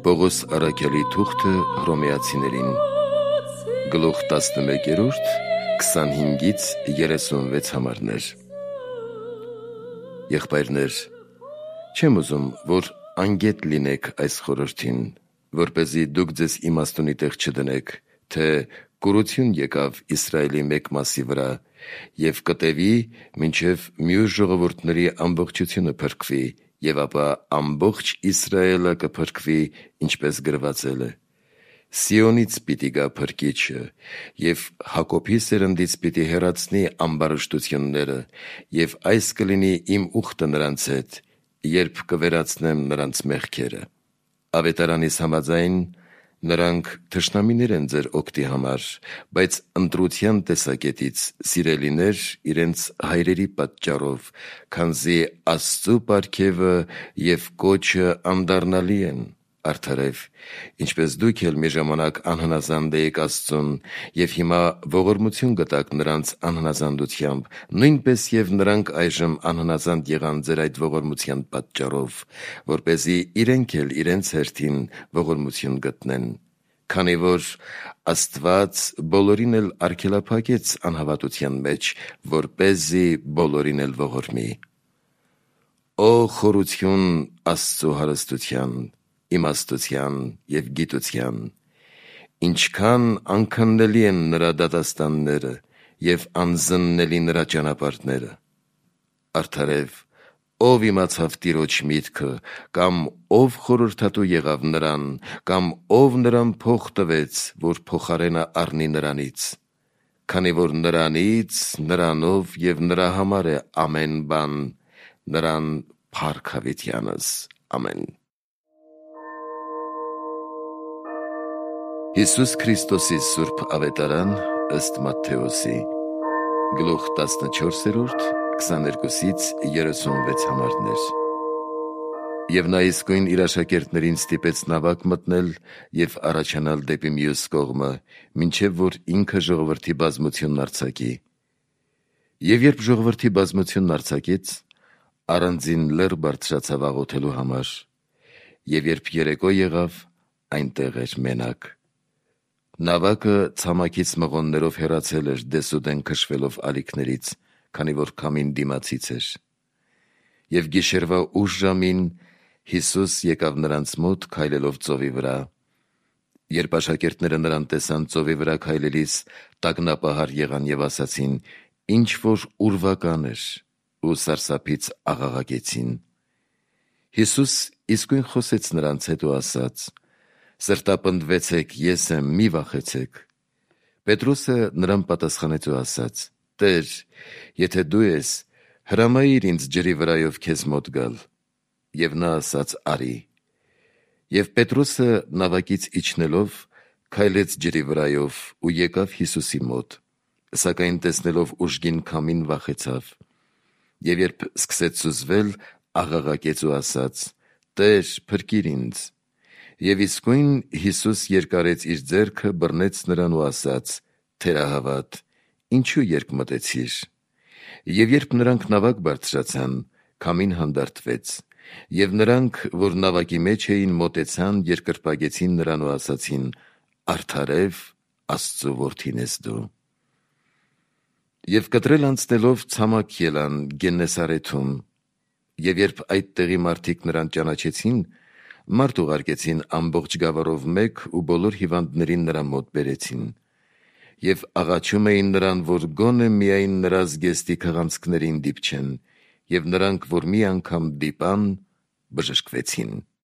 Պողոս առաքյալի թուղթը Հռոմեացիներին, գլուխ 11, 25-ից 36 համարներ։ Եղբայրներ, չեմ ուզում, որ անգետ լինեք այս խորհրդին, որպեսզի դուք ձեզ իմաստունի տեղ չդնեք, թե կուրություն եկավ Իսրայելի մեկ մասի վրա և կտևի, մինչև մյուս ժողովուրդների ամբողջությունը փրկվի, և ապա ամբողջ Իսրայելը կփրկվի, ինչպես գրվածել է. Սիոնից պիտի գա փրկիչը, և Հակոբի սերնդից պիտի հեռացնի ամբարշտությունները, և այս կլինի իմ ուխտը նրանց հետ, երբ կվերացնեմ նրանց մեղքերը։ Ավետարանիս համաձայն, նրանք թշնամիներ են ձեր օգտի համար, բայց ընտրության տեսակետից սիրելիներ իրենց հայրերի պատճառով, քանզի Աստծու պարգևը և կոչը անդառնալի են, արդարև, ինչպես դուք էլ մի ժամանակ անհնազանդ էիք Աստծուն, և հիմա ողորմություն գտաք նրանց անհնազանդությամբ, նույնպես և նրանք այժմ անհնազանդ եղան ձեր այդ ողորմության պատճառով, որպեսզի իրենք էլ իրենց հերթին ողորմություն գտնեն, քանի որ Աստված բոլորին էլ արգելափակեց անհավատության մեջ, որպեսզի բոլորին էլ ողորմի։ Օ խորություն Աստծու հարստության, իմաստության և գիտության, ինչքան անքննելի են նրա դատաստանները և անզննելի նրա ճանապարհները։ Արդարև, ով իմացավ Տիրոջ միտքը, կամ ով խորհրդատու եղավ նրան, կամ ով նրան փող տվեց, որ փոխարենը առնի նրանից, քանի որ նրանից, նրանով և նրա համար է ամեն բան, նրան փառք հավիտյանս։ Ամեն։ Հիսուս Քրիստոսի սուրբ ավետարան ըստ Մատթեոսի, գլուխ 14, 22-ից 36 համարներ։ Եվ նա իսկույն իր աշակերտներին ստիպեց նավակ մտնել և առաջանալ դեպի մյուս կողմը, մինչև որ ինքը ժողովրդի բազմությունն արձակի։ Եվ երբ ժողովրդի բազմությունն արձակեց, առանձին լեռ բարձրացավ աղոթելու համար, և երբ երեկո եղավ, այնտեղ էր մենակ։ Նավակը ցամաքից մղոններով հեռացել էր դեսուդեն քշվելով ալիքներից, քանի որ քամին դիմացից էր։ Եվ գիշերվա ուշ ժամին Հիսուս եկավ նրանց մոտ քայլելով ծովի վրա։ Երբ աշակերտները նրան տեսան ծովի վրա քայլելիս, տագնապահար եղան և ասացին. «Ինչ որ ուրվական էր», ու սարսափից աղաղակեցին։ Հիսուս իսկույն խոսեց նրանց հետ ու ասաց. «Սրտապնդվեցեք, ես եմ, մի վախեցեք»։ Պետրոսը նրան պատասխանեց ու ասաց. «Տեր, եթե դու ես, հրամայիր ինձ ջրի վրայով քեզ մոտ գալ»։ Եվ նա ասաց. «Արի»։ Եվ Պետրոսը նավակից իջնելով, քայլեց ջրի վրայով ու եկավ Հիսուսի մոտ, սակայն տեսնելով ուժգին քամին վախեցավ։ Եվ երբ սկսեց սուզվել, աղաղակեց ու ասաց. «Տե՛ր, փրկիր ինձ»։ Եվ իսկույն Հիսուս երկարեց իր ձեռքը, բռնեց նրան ու ասաց. «Թերահավատ, ինչու երկմտեցիր»։ Եվ երբ նրանք նավակ բարձրացան, քամին հանդարտվեց, և նրանք, որ նավակի մեջ էին, մոտեցան, երկրպագեցին նրան ու ասացին. «Արդարև Աստծու որդին ես դու»։ Եվ կտրել անցնելով ցամաք ելան Գեննեսարեթում։ Եվ երբ այդ տեղի մարդիկ նրան ճանաչեցին, մարդ ուղարկեցին ամբողջ գավառով մեկ ու բոլոր հիվանդներին նրա մոտ բերեցին։ Եվ աղաչում էին նրան, որ գոնե միայն նրա զգեստի քղանցքներին դիպչեն, և նրանք, որ մի անգամ դիպան, բժշկվեցին։